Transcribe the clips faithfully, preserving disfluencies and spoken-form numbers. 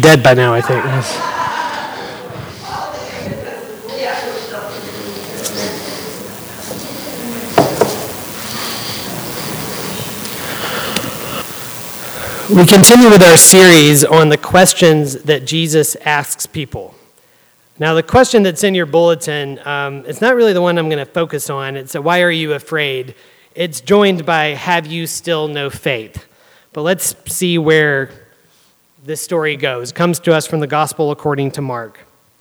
dead by now, I think. We continue with our series on the questions that Jesus asks people. Now, the question that's in your bulletin, um, it's not really the one I'm going to focus on. It's a, why are you afraid? It's joined by, have you still no faith? But let's see where this story goes. It comes to us from the Gospel according to Mark,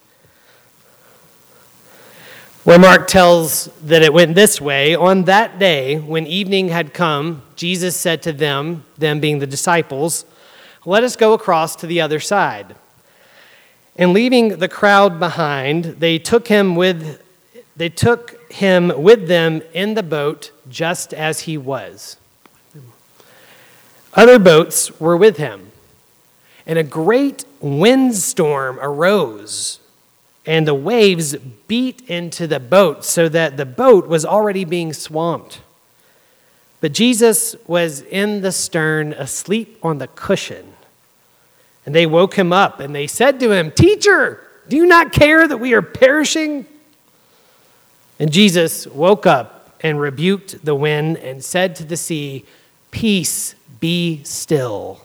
where Mark tells that it went this way. On that day, when evening had come, Jesus said to them, them being the disciples, "Let us go across to the other side." And leaving the crowd behind, they took him with they took him with them in the boat, just as he was. Other boats were with him, and a great windstorm arose, and the waves beat into the boat so that the boat was already being swamped. But Jesus was in the stern, asleep on the cushion. And they woke him up, and they said to him, "Teacher, do you not care that we are perishing?" And Jesus woke up and rebuked the wind and said to the sea, "Peace, be still."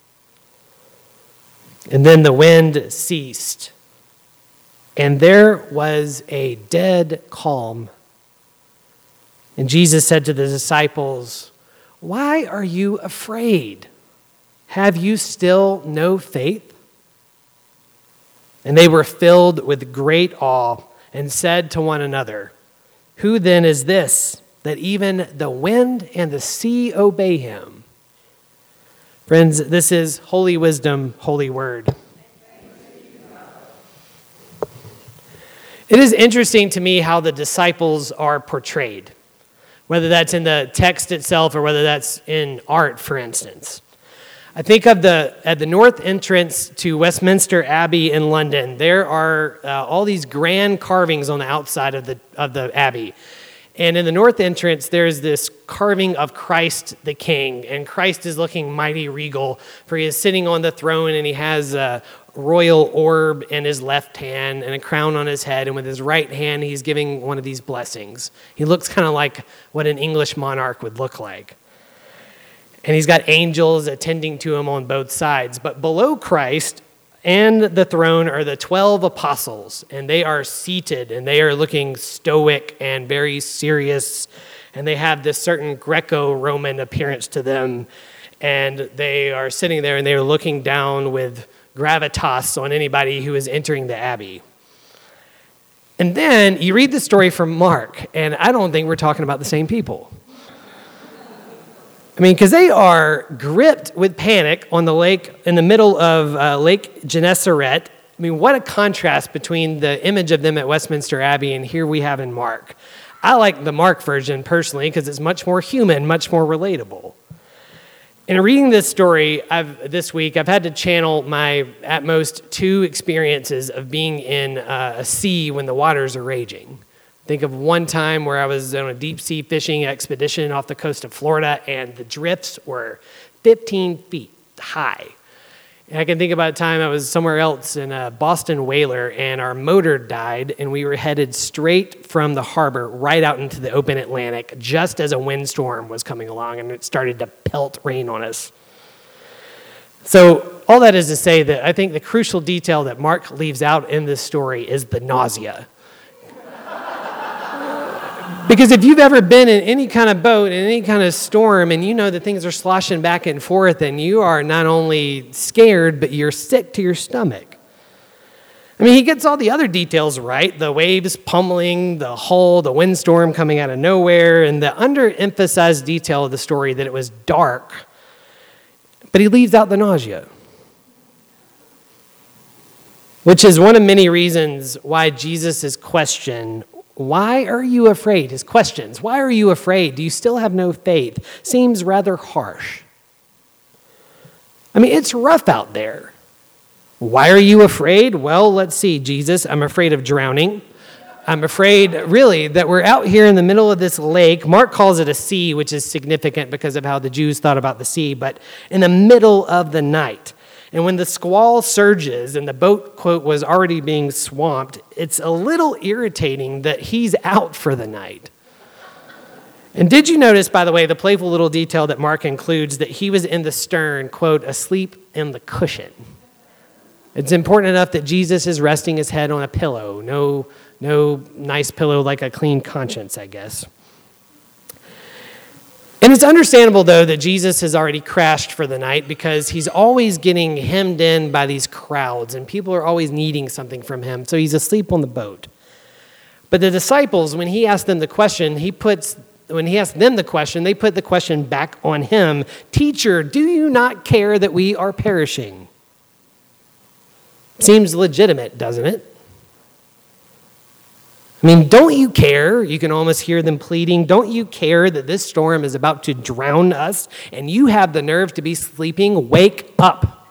And then the wind ceased, and there was a dead calm. And Jesus said to the disciples, "Why are you afraid? Have you still no faith?" And they were filled with great awe and said to one another, "Who then is this, that even the wind and the sea obey him?" Friends, this is Holy Wisdom, Holy Word. It is interesting to me how the disciples are portrayed, whether that's in the text itself or whether that's in art, for instance. I think of the at the north entrance to Westminster Abbey in London, there are uh, all these grand carvings on the outside of the of the Abbey. And in the north entrance, there's this carving of Christ the King. And Christ is looking mighty regal, for he is sitting on the throne and he has a royal orb in his left hand and a crown on his head. And with his right hand, he's giving one of these blessings. He looks kind of like what an English monarch would look like. And he's got angels attending to him on both sides. But below Christ and the throne are the twelve apostles, and they are seated, and they are looking stoic and very serious, and they have this certain Greco-Roman appearance to them, and they are sitting there, and they are looking down with gravitas on anybody who is entering the Abbey. And then you read the story from Mark, and I don't think we're talking about the same people. I mean, because they are gripped with panic on the lake, in the middle of uh, Lake Gennesaret. I mean, what a contrast between the image of them at Westminster Abbey and here we have in Mark. I like the Mark version personally because it's much more human, much more relatable. In reading this story I've, this week, I've had to channel my, at most, two experiences of being in uh, a sea when the waters are raging. Think of one time where I was on a deep sea fishing expedition off the coast of Florida, and the drifts were fifteen feet high. And I can think about a time I was somewhere else in a Boston whaler, and our motor died, and we were headed straight from the harbor right out into the open Atlantic, just as a windstorm was coming along, and it started to pelt rain on us. So all that is to say that I think the crucial detail that Mark leaves out in this story is the nausea. Because if you've ever been in any kind of boat, in any kind of storm, and you know that things are sloshing back and forth, and you are not only scared, but you're sick to your stomach. I mean, he gets all the other details right, the waves pummeling, the hull, the windstorm coming out of nowhere, and the underemphasized detail of the story that it was dark. But he leaves out the nausea, which is one of many reasons why Jesus' question, "Why are you afraid?" His questions, "Why are you afraid? Do you still have no faith?" seems rather harsh. I mean, it's rough out there. Why are you afraid? Well, let's see, Jesus, I'm afraid of drowning. I'm afraid, really, that we're out here in the middle of this lake. Mark calls it a sea, which is significant because of how the Jews thought about the sea, but in the middle of the night. And when the squall surges and the boat, quote, was already being swamped, it's a little irritating that he's out for the night. And did you notice, by the way, the playful little detail that Mark includes that he was in the stern, quote, asleep in the cushion? It's important enough that Jesus is resting his head on a pillow. No, no nice pillow like a clean conscience, I guess. And it's understandable, though, that Jesus has already crashed for the night because he's always getting hemmed in by these crowds, and people are always needing something from him. So he's asleep on the boat. But the disciples, when he asked them the question, he puts, when he asked them the question, they put the question back on him. Teacher, do you not care that we are perishing? Seems legitimate, doesn't it? I mean, don't you care? You can almost hear them pleading. Don't you care that this storm is about to drown us and you have the nerve to be sleeping? Wake up.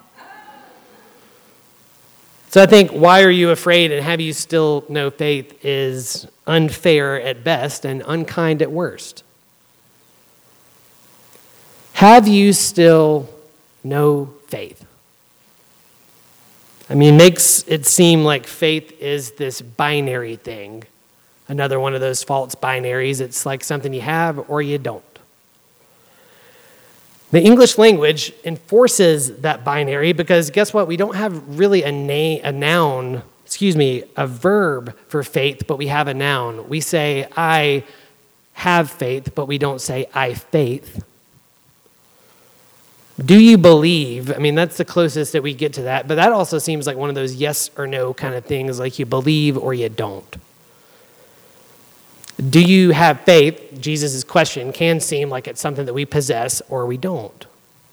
So I think, why are you afraid and have you still no faith is unfair at best and unkind at worst. Have you still no faith? I mean, makes it seem like faith is this binary thing. Another one of those false binaries. It's like something you have or you don't. The English language enforces that binary because guess what? We don't have really a, na- a noun, excuse me, a verb for faith, but we have a noun. We say, I have faith, but we don't say, I faith. Do you believe? I mean, that's the closest that we get to that, but that also seems like one of those yes or no kind of things, like you believe or you don't. Do you have faith? Jesus' question can seem like it's something that we possess or we don't.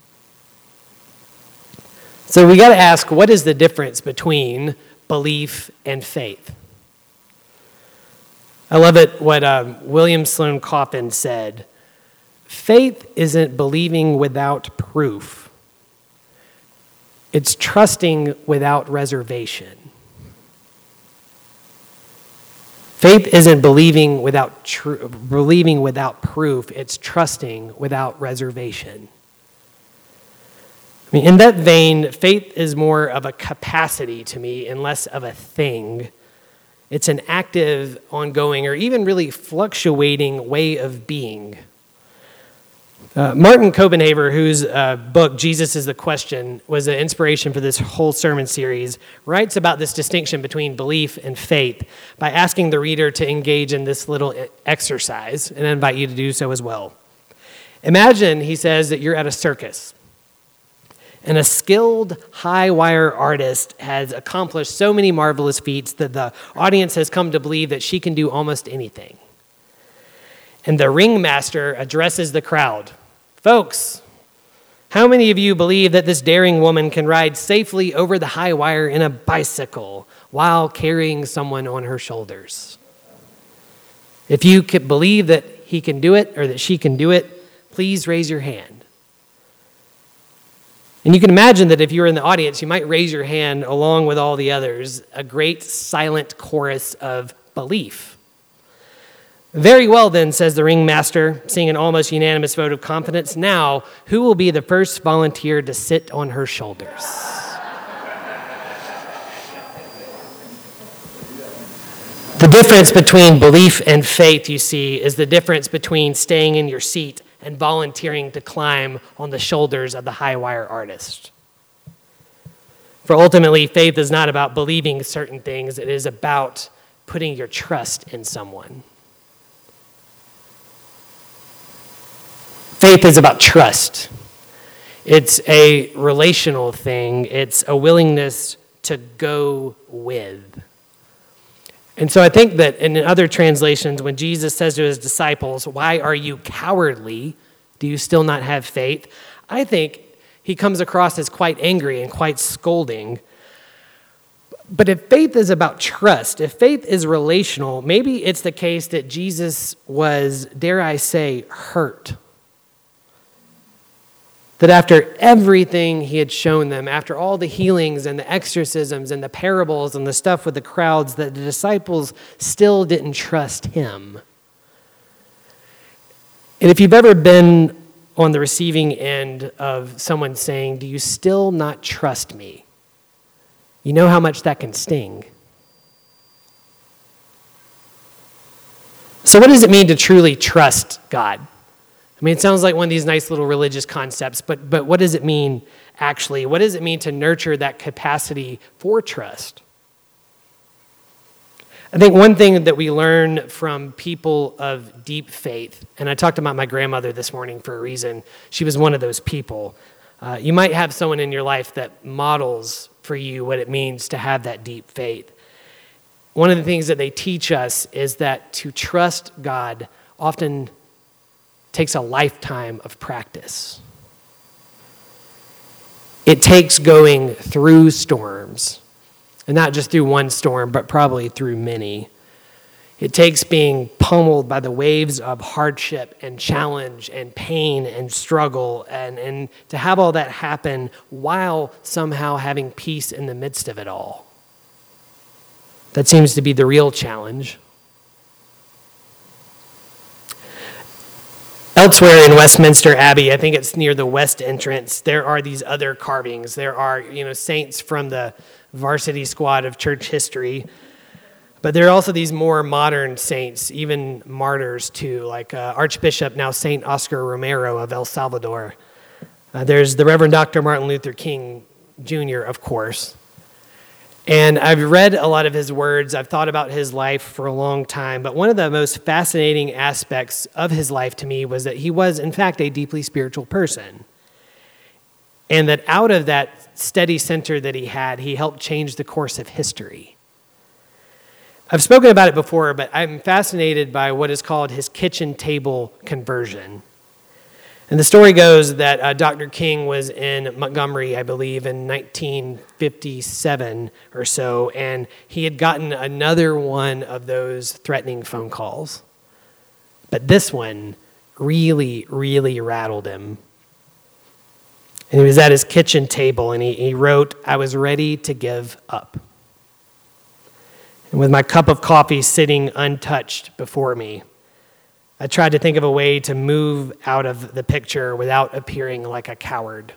So we got to ask, what is the difference between belief and faith? I love it what um, William Sloane Coffin said. Faith isn't believing without proof. It's trusting without reservation. Faith isn't believing without tr- believing without proof. It's trusting without reservation. I mean, in that vein, faith is more of a capacity to me and less of a thing. It's an active, ongoing, or even really fluctuating way of being. Uh, Martin Copenhaver, whose uh, book, Jesus is the Question, was an inspiration for this whole sermon series, writes about this distinction between belief and faith by asking the reader to engage in this little exercise, and I invite you to do so as well. Imagine, he says, that you're at a circus, and a skilled high-wire artist has accomplished so many marvelous feats that the audience has come to believe that she can do almost anything. And the ringmaster addresses the crowd. Folks, how many of you believe that this daring woman can ride safely over the high wire in a bicycle while carrying someone on her shoulders? If you could believe that he can do it or that she can do it, please raise your hand. And you can imagine that if you were in the audience, you might raise your hand along with all the others, a great silent chorus of belief. Very well then, says the ringmaster, seeing an almost unanimous vote of confidence. Now, who will be the first volunteer to sit on her shoulders? The difference between belief and faith, you see, is the difference between staying in your seat and volunteering to climb on the shoulders of the high-wire artist. For ultimately, faith is not about believing certain things. It is about putting your trust in someone. Faith is about trust. It's a relational thing. It's a willingness to go with. And so I think that in other translations, when Jesus says to his disciples, why are you cowardly? Do you still not have faith? I think he comes across as quite angry and quite scolding. But if faith is about trust, if faith is relational, maybe it's the case that Jesus was, dare I say, hurt. That after everything he had shown them, after all the healings and the exorcisms and the parables and the stuff with the crowds, that the disciples still didn't trust him. And if you've ever been on the receiving end of someone saying, "Do you still not trust me?" You know how much that can sting. So what does it mean to truly trust God? I mean, it sounds like one of these nice little religious concepts, but, but what does it mean actually? What does it mean to nurture that capacity for trust? I think one thing that we learn from people of deep faith, and I talked about my grandmother this morning for a reason. She was one of those people. Uh, you might have someone in your life that models for you what it means to have that deep faith. One of the things that they teach us is that to trust God often takes a lifetime of practice. It takes going through storms, and not just through one storm, but probably through many. It takes being pummeled by the waves of hardship and challenge and pain and struggle, and, and to have all that happen while somehow having peace in the midst of it all. That seems to be the real challenge. Elsewhere in Westminster Abbey, I think it's near the west entrance, there are these other carvings. There are, you know, saints from the varsity squad of church history, but there are also these more modern saints, even martyrs too, like uh, Archbishop, now Saint Oscar Romero of El Salvador. Uh, there's the Reverend Doctor Martin Luther King Junior, of course. And I've read a lot of his words. I've thought about his life for a long time. But one of the most fascinating aspects of his life to me was that he was, in fact, a deeply spiritual person. And that out of that steady center that he had, he helped change the course of history. I've spoken about it before, but I'm fascinated by what is called his kitchen table conversion. And the story goes that uh, Doctor King was in Montgomery, I believe, in nineteen fifty-seven or so, and he had gotten another one of those threatening phone calls. But this one really, really rattled him. And he was at his kitchen table, and he, he wrote, "I was ready to give up. And with my cup of coffee sitting untouched before me, I tried to think of a way to move out of the picture without appearing like a coward.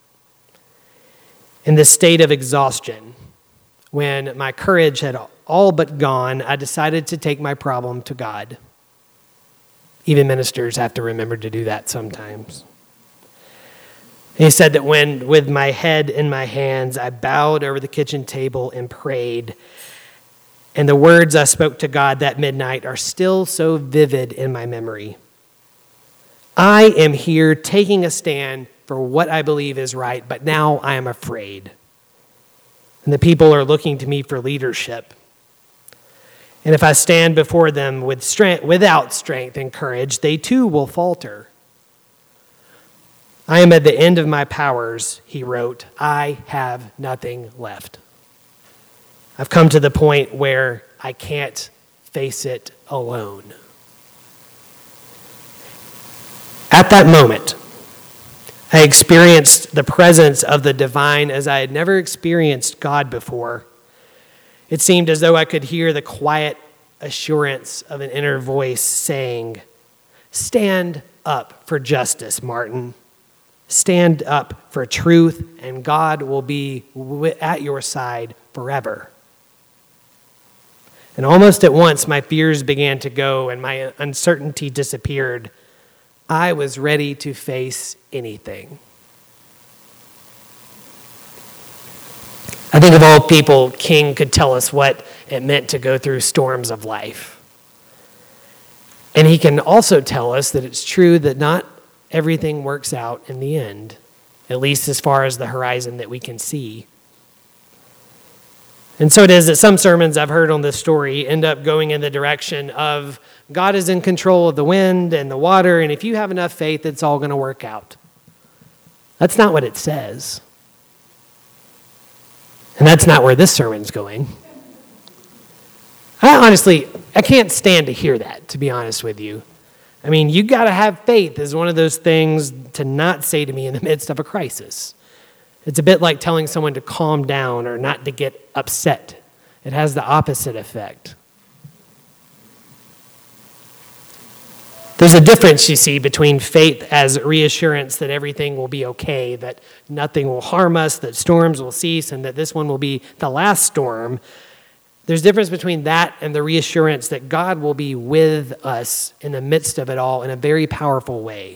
In this state of exhaustion, when my courage had all but gone, I decided to take my problem to God." Even ministers have to remember to do that sometimes. He said that when, with my head in my hands, I bowed over the kitchen table and prayed, and the words I spoke to God that midnight are still so vivid in my memory. I am here taking a stand for what I believe is right, but now I am afraid. And the people are looking to me for leadership. And if I stand before them with strength, without strength and courage, they too will falter. I am at the end of my powers, he wrote. I have nothing left. I've come to the point where I can't face it alone. At that moment, I experienced the presence of the divine as I had never experienced God before. It seemed as though I could hear the quiet assurance of an inner voice saying, "Stand up for justice, Martin. Stand up for truth, and God will be at your side forever." And almost at once, my fears began to go and my uncertainty disappeared. I was ready to face anything. I think of all people, King could tell us what it meant to go through storms of life. And he can also tell us that it's true that not everything works out in the end, at least as far as the horizon that we can see. And so it is that some sermons I've heard on this story end up going in the direction of God is in control of the wind and the water, and if you have enough faith, it's all going to work out. That's not what it says. And that's not where this sermon's going. I honestly, I can't stand to hear that, to be honest with you. I mean, you got to have faith is one of those things to not say to me in the midst of a crisis. It's a bit like telling someone to calm down or not to get upset. It has the opposite effect. There's a difference, you see, between faith as reassurance that everything will be okay, that nothing will harm us, that storms will cease, and that this one will be the last storm. There's a difference between that and the reassurance that God will be with us in the midst of it all in a very powerful way.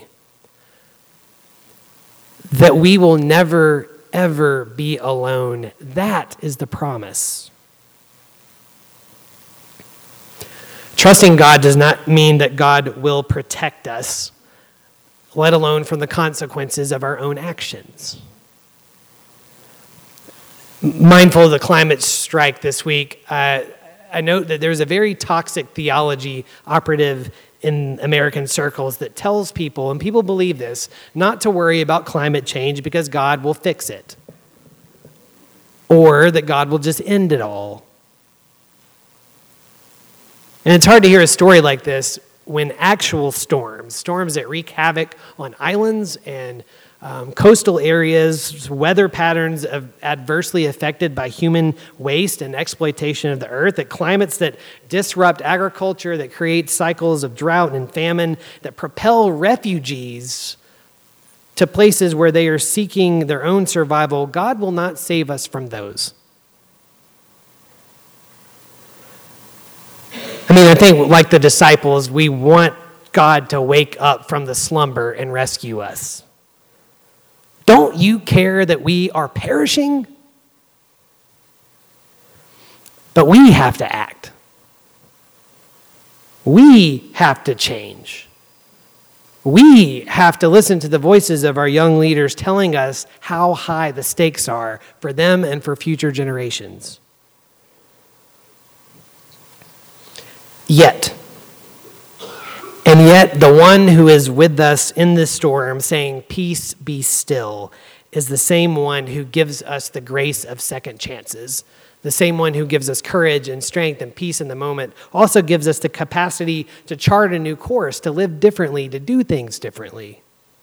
That we will never, ever be alone. That is the promise. Trusting God does not mean that God will protect us, let alone from the consequences of our own actions. Mindful of the climate strike this week, uh, I note that there's a very toxic theology operative in American circles that tells people, and people believe this, not to worry about climate change because God will fix it, or that God will just end it all. And it's hard to hear a story like this when actual storms, storms that wreak havoc on islands and um, coastal areas, weather patterns of adversely affected by human waste and exploitation of the earth, that climates that disrupt agriculture, that create cycles of drought and famine, that propel refugees to places where they are seeking their own survival. God will not save us from those. I mean, I think like the disciples, we want God to wake up from the slumber and rescue us. Don't you care that we are perishing? But we have to act. We have to change. We have to listen to the voices of our young leaders telling us how high the stakes are for them and for future generations. Yet, and yet the one who is with us in this storm saying, "Peace, be still," is the same one who gives us the grace of second chances. The same one who gives us courage and strength and peace in the moment also gives us the capacity to chart a new course, to live differently, to do things differently.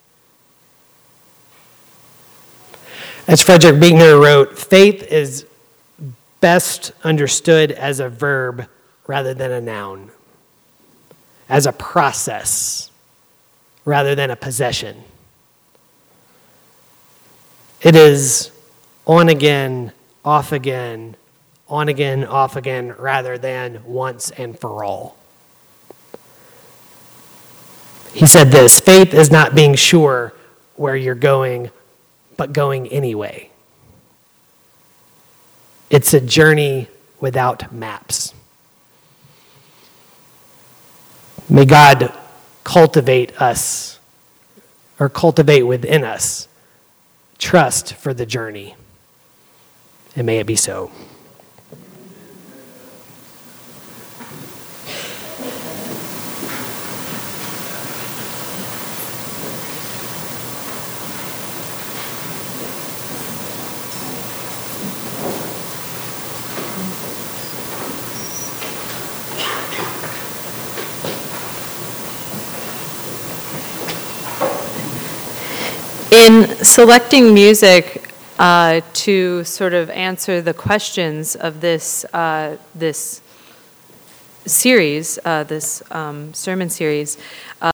As Frederick Buechner wrote, faith is best understood as a verb rather than a noun, as a process rather than a possession. It is on again, off again, on again, off again, rather than once and for all. He said this, faith is not being sure where you're going, but going anyway. It's a journey without maps. May God cultivate us, or cultivate within us, trust for the journey. And may it be so. In selecting music uh, to sort of answer the questions of this uh, this series, uh, this um, sermon series,